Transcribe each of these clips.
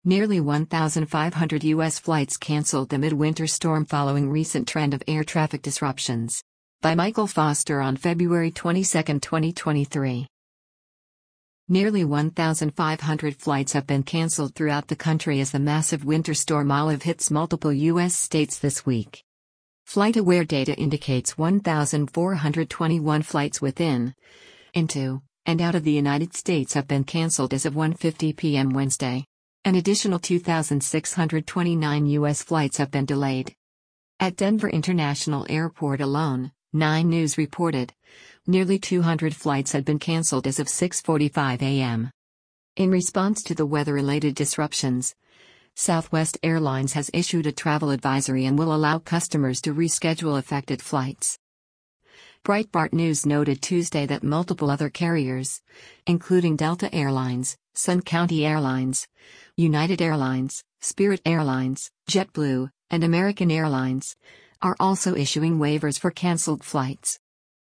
Nearly 1,500 U.S. flights canceled amid winter storm following recent trend of air traffic disruptions. By Michael Foster on February 22, 2023. Nearly 1,500 flights have been canceled throughout the country as the massive winter storm Olive hits multiple U.S. states this week. FlightAware data indicates 1,421 flights within, into, and out of the United States have been canceled as of 1:50 p.m. Wednesday. An additional 2,629 U.S. flights have been delayed. At Denver International Airport alone, 9 News reported, nearly 200 flights had been canceled as of 6:45 a.m. In response to the weather-related disruptions, Southwest Airlines has issued a travel advisory and will allow customers to reschedule affected flights. Breitbart News noted Tuesday that multiple other carriers, including Delta Airlines, Sun County Airlines, United Airlines, Spirit Airlines, JetBlue, and American Airlines, are also issuing waivers for canceled flights.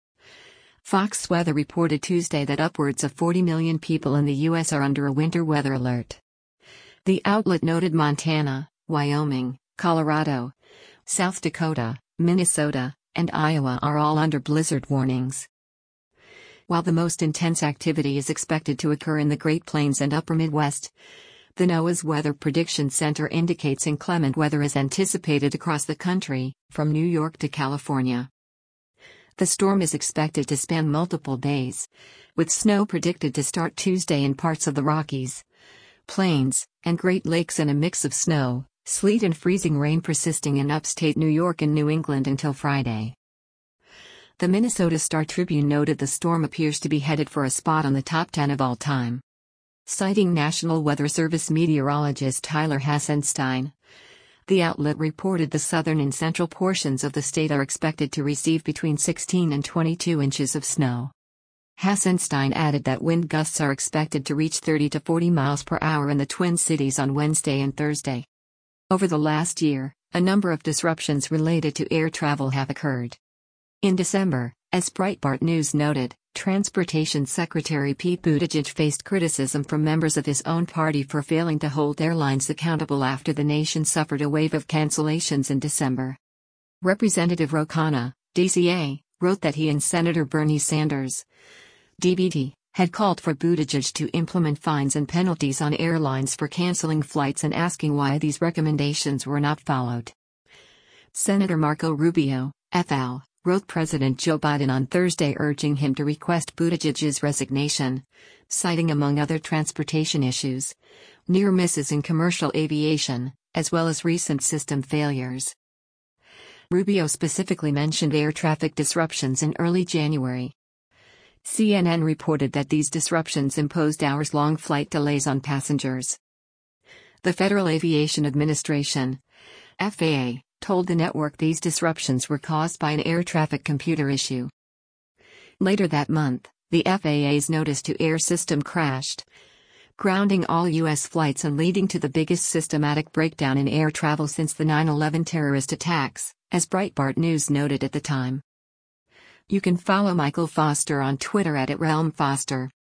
Fox Weather reported Tuesday that upwards of 40 million people in the U.S. are under a winter weather alert. The outlet noted Montana, Wyoming, Colorado, South Dakota, Minnesota, and Iowa are all under blizzard warnings. While the most intense activity is expected to occur in the Great Plains and Upper Midwest, the NOAA's Weather Prediction Center indicates inclement weather is anticipated across the country, from New York to California. The storm is expected to span multiple days, with snow predicted to start Tuesday in parts of the Rockies, Plains, and Great Lakes and a mix of snow, sleet and freezing rain persisting in upstate New York and New England until Friday. The Minnesota Star-Tribune noted the storm appears to be headed for a spot on the top 10 of all time. Citing National Weather Service meteorologist Tyler Hassenstein, the outlet reported the southern and central portions of the state are expected to receive between 16 and 22 inches of snow. Hassenstein added that wind gusts are expected to reach 30 to 40 miles per hour in the Twin Cities on Wednesday and Thursday. Over the last year, a number of disruptions related to air travel have occurred. In December, as Breitbart News noted, Transportation Secretary Pete Buttigieg faced criticism from members of his own party for failing to hold airlines accountable after the nation suffered a wave of cancellations in December. Representative Ro Khanna, DCA, wrote that he and Senator Bernie Sanders, DBT, had called for Buttigieg to implement fines and penalties on airlines for canceling flights and asking why these recommendations were not followed. Senator Marco Rubio, FL, wrote President Joe Biden on Thursday urging him to request Buttigieg's resignation, citing among other transportation issues, near misses in commercial aviation, as well as recent system failures. Rubio specifically mentioned air traffic disruptions in early January. CNN reported that these disruptions imposed hours-long flight delays on passengers. The Federal Aviation Administration, FAA, told the network these disruptions were caused by an air traffic computer issue. Later that month, the FAA's Notice to Air system crashed, grounding all U.S. flights and leading to the biggest systematic breakdown in air travel since the 9/11 terrorist attacks, as Breitbart News noted at the time. You can follow Michael Foster on Twitter @RealmFoster.